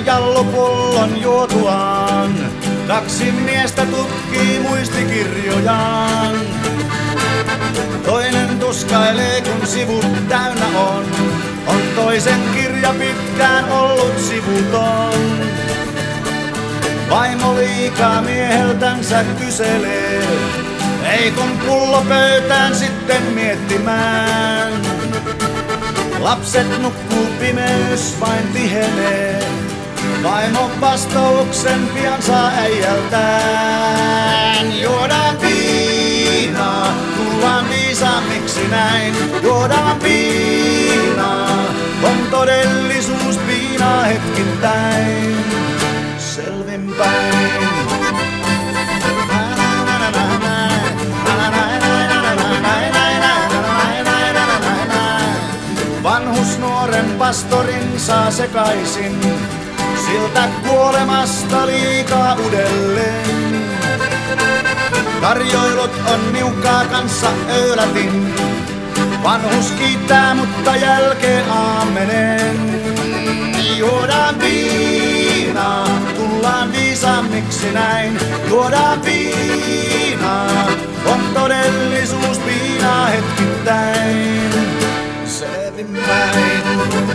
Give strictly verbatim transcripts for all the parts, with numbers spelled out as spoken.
jallopullon juotuaan. Kaksi miestä tutkii muistikirjojaan. Toinen tuskailee kun sivut täynnä on. On toisen kirja pitkään ollut sivuton. Vaimo liikaa mieheltänsä kyselee. Ei kun pullo pöytään sitten miettimään. Lapset nukkuu, pimeys vain tihenee. Vaimo vastauksen pian saa äijältään. Juodaan viinaa, tullaan viisaammiksi näin. Juodaan viinaa, on todellisuus viinaa hetkittäin. Selvinpäin. Vanhus nuoren pastorin saa sekaisin. Siltä kuolemasta liikaa uudelleen. Tarjoilut on niukkaa kanssa öylätin. Vanhus kiittää, mutta jälkeen aamenen. Juodaan viinaa, tullaan viisaammiksi näin. Juodaan viinaa, on todellisuus viinaa hetkittäin. Selvinpäin.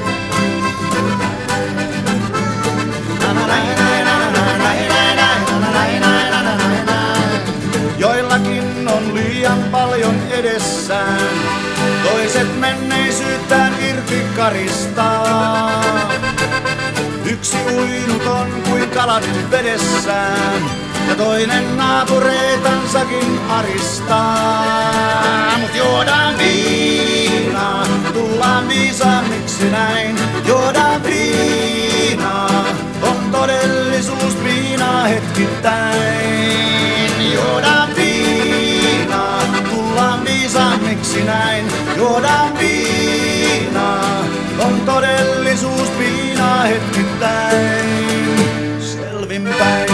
Joillakin on liian paljon edessään. Toiset menneisyyttään irti karistaa. Yksi uinut on kuin kalat vedessään. Ja toinen naapureitansakin aristaa. Mut juodaan viinaa, tullaan viisaammiksi näin. Juodaan viinaa, on todellisuus viinaa hetkittäin. Juodaan viinaa, tullaan viisaammiksi näin. Juodaan viinaa, on todellisuus viinaa hetkittäin. Selvinpäin.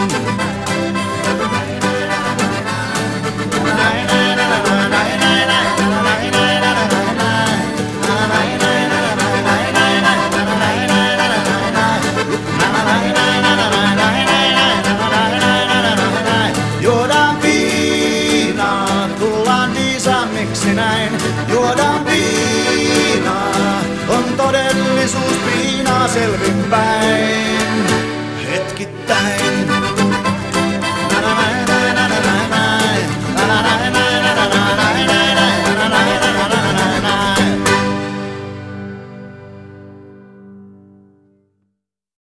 Juodaan viinaa, tullaan viisaammiksi näin. Juodaan viinaa, on todellisuus viinaa selvinpäin. Hetkittäin.